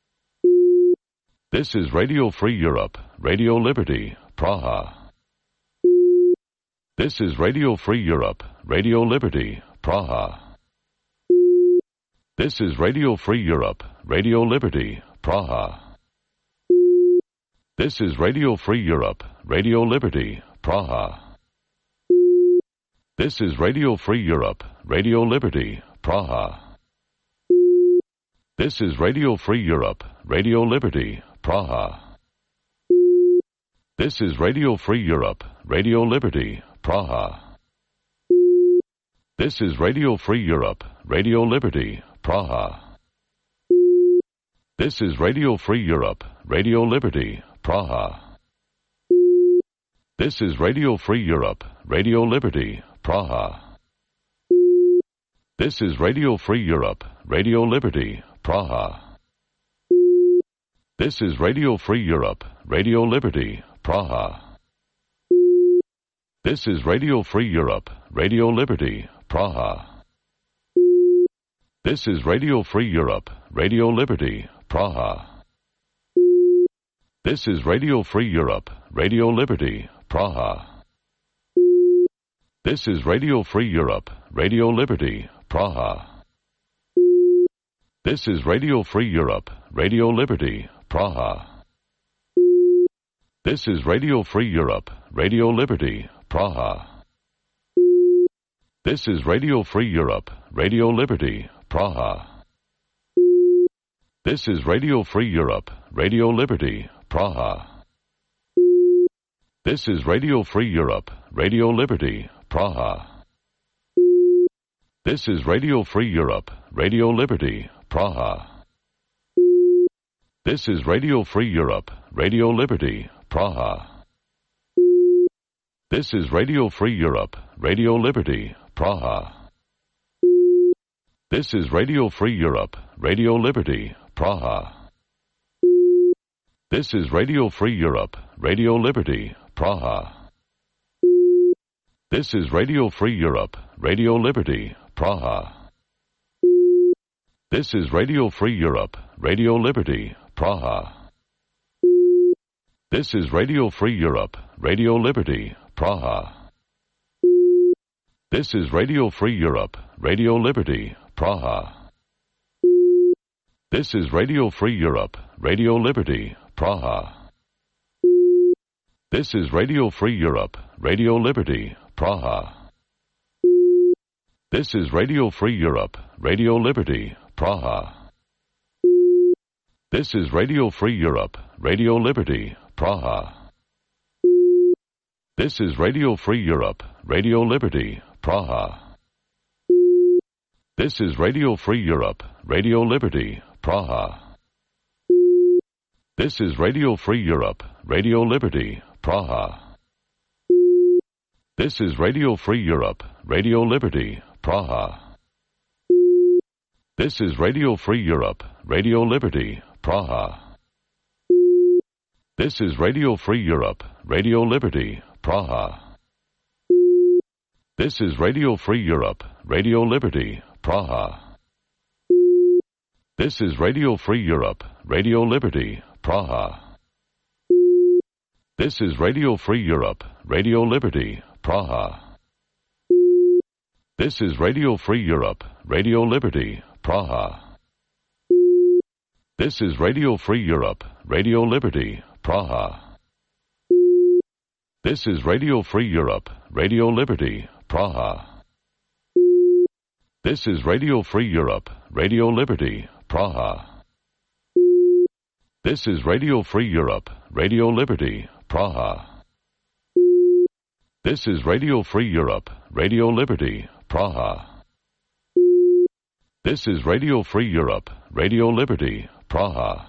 This is Radio Free Europe, Radio Liberty, Praha. This is Radio Free Europe, Radio Liberty, Praha. This is Radio Free Europe, Radio Liberty, Praha. This is Radio Free Europe, Radio Liberty, Praha. This is Radio Free Europe, Radio Liberty, Praha. This is Radio Free Europe, Radio Liberty, Praha. This is Radio Free Europe, Radio Liberty, Praha. This is Radio Free Europe, Radio Liberty, Praha. This is Radio Free Europe, Radio Liberty, Praha. This is Radio Free Europe, Radio Liberty, Praha. This is Radio Free Europe, Radio Liberty, Praha. This is Radio Free Europe, Radio Liberty, Praha. This is Radio Free Europe, Radio Liberty, Praha. This is Radio Free Europe, Radio Liberty, Praha. This is Radio Free Europe, Radio Liberty, Praha. This is Radio Free Europe, Radio Liberty, Praha. This is Radio Free Europe, Radio Liberty, Praha. This is Radio Free Europe, Radio Liberty, Praha. This is Radio Free Europe, Radio Liberty, Praha. This is Radio Free Europe, Radio Liberty, Praha. This is Radio Free Europe, Radio Liberty, Praha. This is Radio Free Europe, Radio Liberty, Praha. This is Radio Free Europe, Radio Liberty, Praha. This is Radio Free Europe, Radio Liberty, Praha. This is Radio Free Europe, Radio Liberty, Praha. This is Radio Free Europe, Radio Liberty, Praha. This is Radio Free Europe, Radio Liberty, Praha. This is Radio Free Europe, Radio Liberty, Praha. This is Radio Free Europe, Radio Liberty, Praha. This is Radio Free Europe, Radio Liberty, Praha. This is Radio Free Europe, Radio Liberty, Praha. This is Radio Free Europe, Radio Liberty, Praha. This is Radio Free Europe, Radio Liberty, Praha. This is Radio Free Europe, Radio Liberty, Praha. This is Radio Free Europe, Radio Liberty, Praha. This is Radio Free Europe, Radio Liberty, Praha. This is Radio Free Europe, Radio Liberty, Praha. This is Radio Free Europe, Radio Liberty, Praha. This is Radio Free Europe, Radio Liberty, Praha. This is Radio Free Europe, Radio Liberty, Praha. This is Radio Free Europe, Radio Liberty, Praha. This is Radio Free Europe, Radio Liberty, Praha. This is Radio Free Europe, Radio Liberty, Praha. This is Radio Free Europe, Radio Liberty, Praha. This is Radio Free Europe, Radio Liberty, Praha. This is Radio Free Europe, Radio Liberty, Praha. This is Radio Free Europe, Radio Liberty, Praha. This is Radio Free Europe, Radio Liberty, Praha. This is Radio Free Europe, Radio Liberty, Praha. This is Radio Free Europe, Radio Liberty, Praha.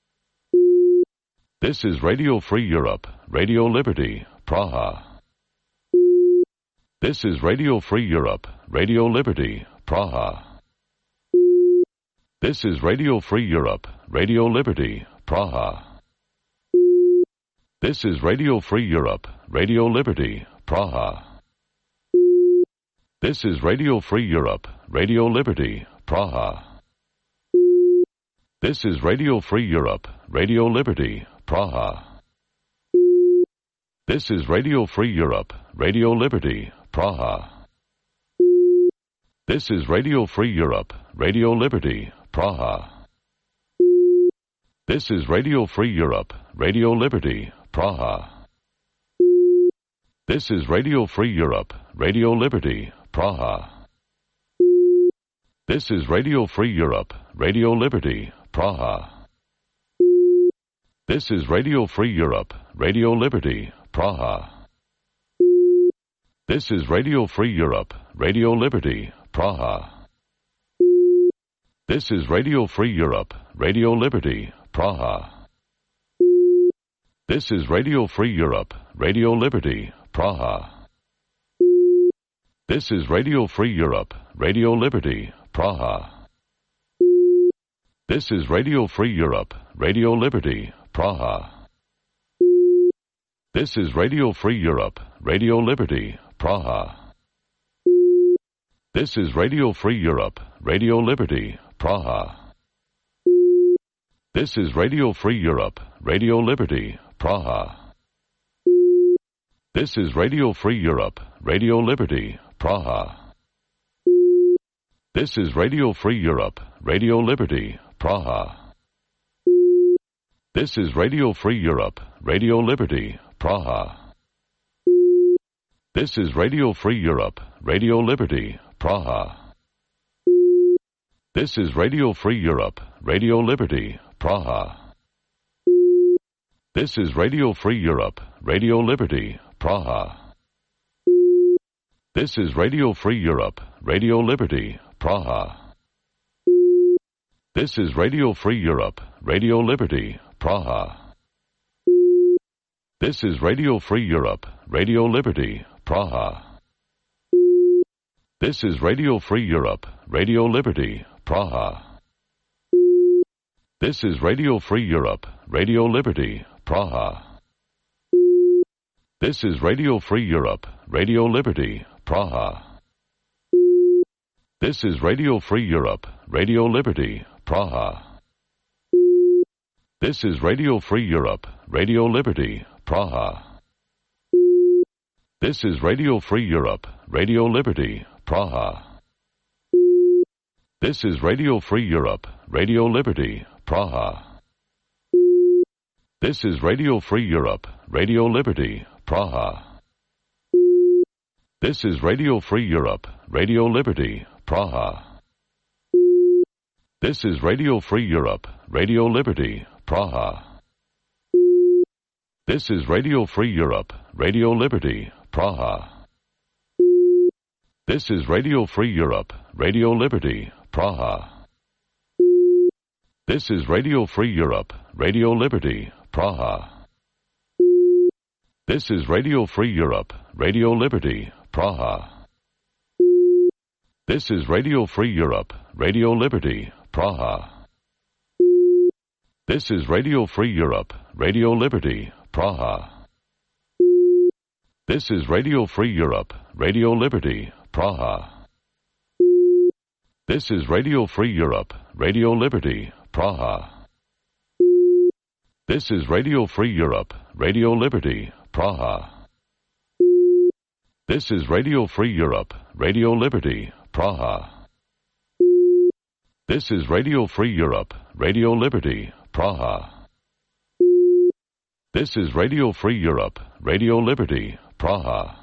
This is Radio Free Europe, Radio Liberty, Praha. This is Radio Free Europe, Radio Liberty, Praha. This is Radio Free Europe, Radio Liberty, Praha. This is Radio Free Europe, Radio Liberty, Praha. This is Radio Free Europe, Radio Liberty, Praha. This is Radio Free Europe, Radio Liberty, Praha. This is Radio Free Europe, Radio Liberty, Praha. This is Radio Free Europe, Radio Liberty, Praha. This is Radio Free Europe, Radio Liberty, Praha. This is Radio Free Europe, Radio Liberty, Praha. This is Radio Free Europe, Radio Liberty, Praha. This is Radio Free Europe, Radio Liberty, Praha. This is Radio Free Europe, Radio Liberty, Praha. This is Radio Free Europe, Radio Liberty, Praha. This is Radio Free Europe, Radio Liberty, Praha. This is Radio Free Europe, Radio Liberty, Praha. This is Radio Free Europe, Radio Liberty, Praha. This is Radio Free Europe, Radio Liberty, Praha. This is Radio Free Europe, Radio Liberty, Praha. This is Radio Free Europe, Radio Liberty, Praha. This is Radio Free Europe, Radio Liberty, Praha. This is Radio Free Europe, Radio Liberty, Praha. This is Radio Free Europe, Radio Liberty, Praha. This is Radio Free Europe, Radio Liberty, Praha. This is Radio Free Europe, Radio Liberty, Praha. This is Radio Free Europe, Radio Liberty, Praha. This is Radio Free Europe, Radio Liberty, Praha. This is Radio Free Europe, Radio Liberty, Praha. This is Radio Free Europe, Radio Liberty, Praha. This is Radio Free Europe, Radio Liberty, Praha. This is Radio Free Europe, Radio Liberty, Praha. This is Radio Free Europe, Radio Liberty, Praha. This is Radio Free Europe, Radio Liberty, Praha. This is Radio Free Europe, Radio Liberty, Praha. This is Radio Free Europe, Radio Liberty, Praha. This is Radio Free Europe, Radio Liberty, Praha. This is Radio Free Europe, Radio Liberty, Praha. This is Radio Free Europe, Radio Liberty, Praha. This is Radio Free Europe, Radio Liberty, Praha. This is Radio Free Europe, Radio Liberty, Praha. This is Radio Free Europe, Radio Liberty, Praha. This is Radio Free Europe, Radio Liberty, Praha. This is Radio Free Europe, Radio Liberty, Praha. This is Radio Free Europe, Radio Liberty, Praha. This is Radio Free Europe, Radio Liberty, Praha. This is Radio Free Europe, Radio Liberty, Praha. This is Radio Free Europe, Radio Liberty, Praha. This is Radio Free Europe, Radio Liberty, Praha. This is Radio Free Europe, Radio Liberty, Praha. This is Radio Free Europe, Radio Liberty, Praha. This is Radio Free Europe, Radio Liberty, Praha.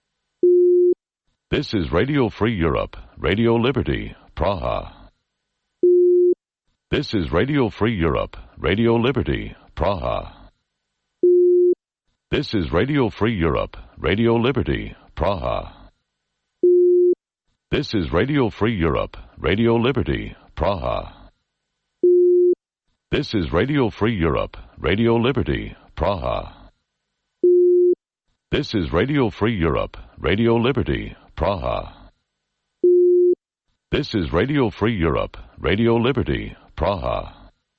This is Radio Free Europe, Radio Liberty, Praha. This is Radio Free Europe, Radio Liberty, Praha. This is Radio Free Europe, Radio Liberty, Praha. This is Radio Free Europe, Radio Liberty, Praha. This is Radio Free Europe, Radio Liberty, Praha. This is Radio Free Europe, Radio Liberty, Praha. This is Radio Free Europe, Radio Liberty, Praha.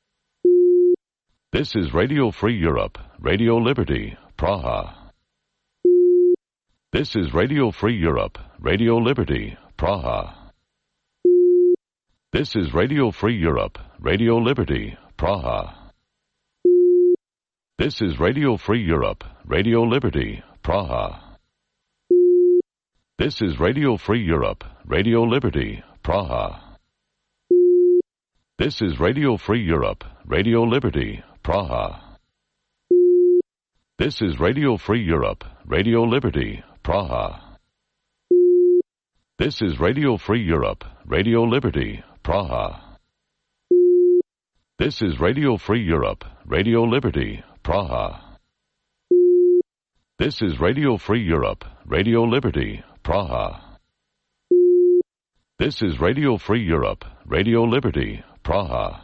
This is Radio Free Europe, Radio Liberty, Praha. This is Radio Free Europe, Radio Liberty, Praha. This is Radio Free Europe, Radio Liberty, Praha. This is Radio Free Europe, Radio Liberty, Praha. This is Radio Free Europe, Radio Liberty, Praha. This is Radio Free Europe, Radio Liberty, Praha. This is Radio Free Europe, Radio Liberty, Praha. This is Radio Free Europe, Radio Liberty, Praha. This is Radio Free Europe, Radio Liberty, Praha. This is Radio Free Europe, Radio Liberty, Praha. This is Radio Free Europe, Radio Liberty, Praha.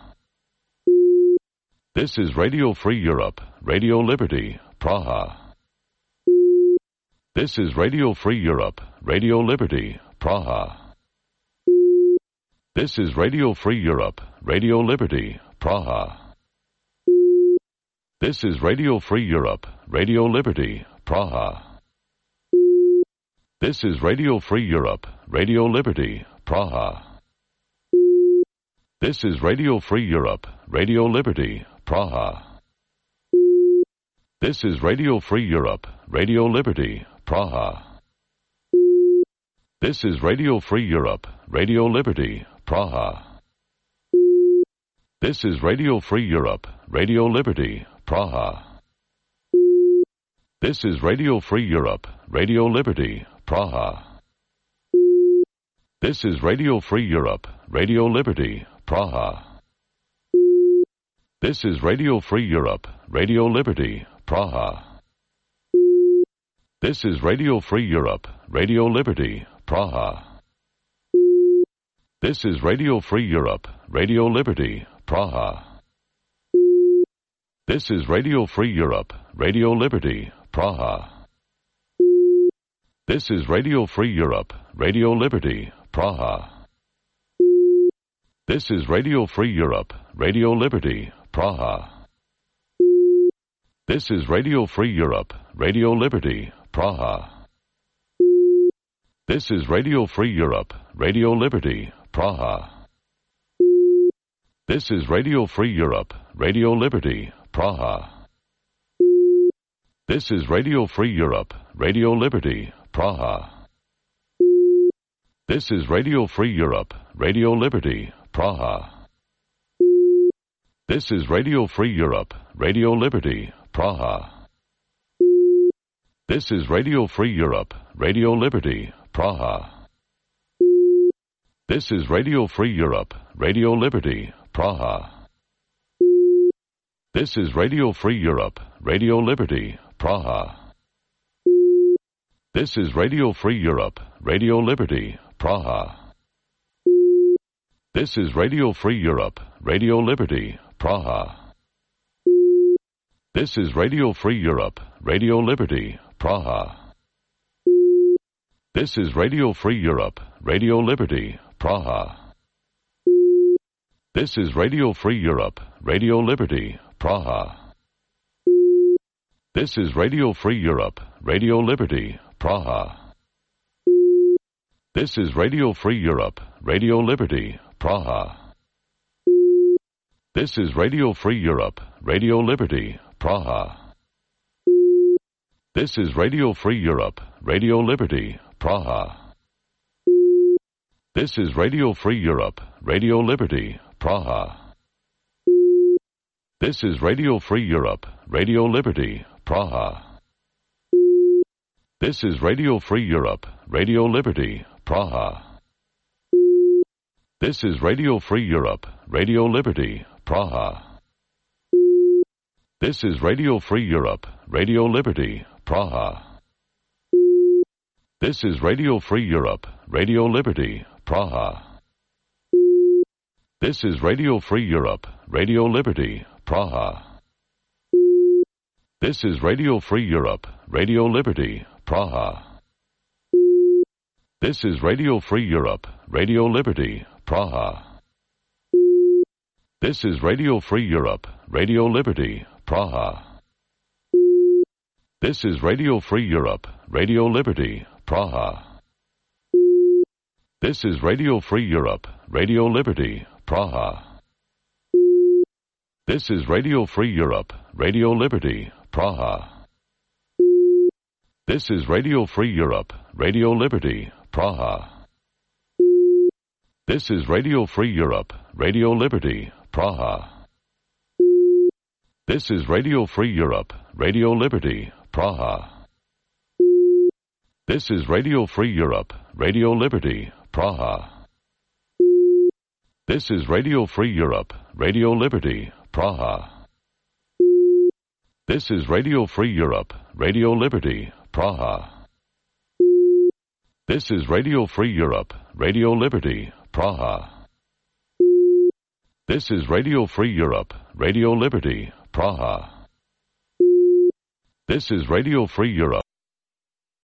This is Radio Free Europe, Radio Liberty, Praha. This is Radio Free Europe, Radio Liberty, Praha. This is Radio Free Europe, Radio Liberty, Praha. This is Radio Free Europe, Radio Liberty, Praha. This is Radio Free Europe, Radio Liberty, Praha. This is Radio Free Europe, Radio Liberty, Praha. This is Radio Free Europe, Radio Liberty, Praha. This is Radio Free Europe, Radio Liberty, Praha. This is Radio Free Europe, Radio Liberty, Praha. This is Radio Free Europe, Radio Liberty, Praha. This is Radio Free Europe, Radio Liberty, Praha. This is Radio Free Europe, Radio Liberty, Praha. This is Radio Free Europe, Radio Liberty, Praha. This is Radio Free Europe, Radio Liberty, Praha. This is Radio Free Europe, Radio Liberty, Praha. This is Radio Free Europe, Radio Liberty, Praha. This is Radio Free Europe, Radio Liberty, Praha. This is Radio Free Europe, Radio Liberty, Praha. This is Radio Free Europe, Radio Liberty, Praha. This is Radio Free Europe, Radio Liberty, Praha. This is Radio Free Europe, Radio Liberty, Praha. This is Radio Free Europe, Radio Liberty, Praha. This is Radio Free Europe, Radio Liberty, Praha. This is Radio Free Europe, Radio Liberty, Praha. This is Radio Free Europe, Radio Liberty, Praha. This is Radio Free Europe, Radio Liberty, Praha. This is Radio Free Europe, Radio Liberty, Praha. This is Radio Free Europe, Radio Liberty, Praha. This is Radio Free Europe, Radio Liberty, Praha. This is Radio Free Europe, Radio Liberty, Praha. This is Radio Free Europe, Radio Liberty, Praha. This is Radio Free Europe, Radio Liberty, Praha. This is Radio Free Europe, Radio Liberty, Praha. This is Radio Free Europe, Radio Liberty, Praha. This is Radio Free Europe, Radio Liberty, Praha. This is Radio Free Europe, Radio Liberty, Praha. This is Radio Free Europe, Radio Liberty, Praha. This is Radio Free Europe, Radio Liberty, Praha. This is Radio Free Europe, Radio Liberty, Praha. This is Radio Free Europe, Radio Liberty, Praha. This is Radio Free Europe, Radio Liberty, Praha. This is Radio Free Europe, Radio Liberty, Praha. This is Radio Free Europe, Radio Liberty, Praha. This is Radio Free Europe, Radio Liberty, Praha. This is Radio Free Europe, Radio Liberty, Praha. This is Radio Free Europe, Radio Liberty, Praha. This is Radio Free Europe, Radio Liberty, Praha. This is Radio Free Europe, Radio Liberty, Praha. This is Radio Free Europe, Radio Liberty, Praha. This is Radio Free Europe, Radio Liberty, Praha. This is Radio Free Europe, Radio Liberty, Praha. This is Radio Free Europe, Radio Liberty, Praha. This is Radio Free Europe, Radio Liberty, Praha. This is Radio Free Europe, Radio Liberty, Praha. This is Radio Free Europe, Radio Liberty, Praha. This is Radio Free Europe, Radio Liberty, Praha. This is Radio Free Europe.